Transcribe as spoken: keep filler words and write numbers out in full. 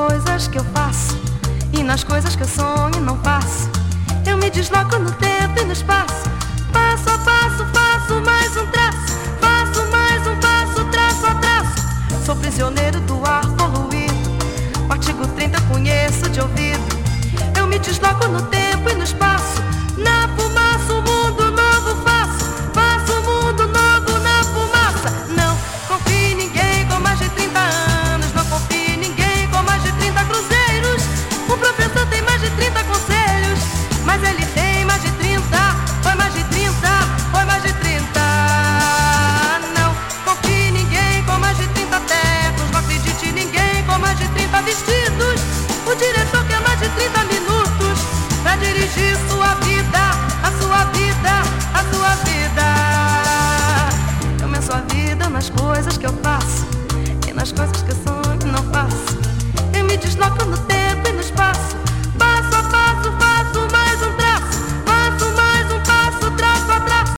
coisas que eu faço e nas coisas que eu sonho e não faço. Eu me desloco no tempo e no espaço. Passo a passo, faço mais um traço. Faço mais um passo, traço a traço. Sou prisioneiro do ar poluído. O artigo trinta conheço de ouvido. Eu me desloco no tempo e no espaço. Na fumaça o mundo novo faço. Faço o mundo novo na fumaça. Não confie em ninguém com mais de trinta anos. Não confie em ninguém com mais de trinta cruzeiros. O professor tem mais de trinta conselhos, mas ele tem mais de trinta. Foi mais de trinta, foi mais de trinta. Não confie em ninguém com mais de trinta ternos. Não acredite em ninguém com mais de trinta vestidos. O diretor quer mais de trinta minutos pra dirigir sua vida, a sua vida, a sua vida. Eu meço a vida nas coisas que eu faço e nas coisas que eu sonho e não faço. Eu me desloco no tempo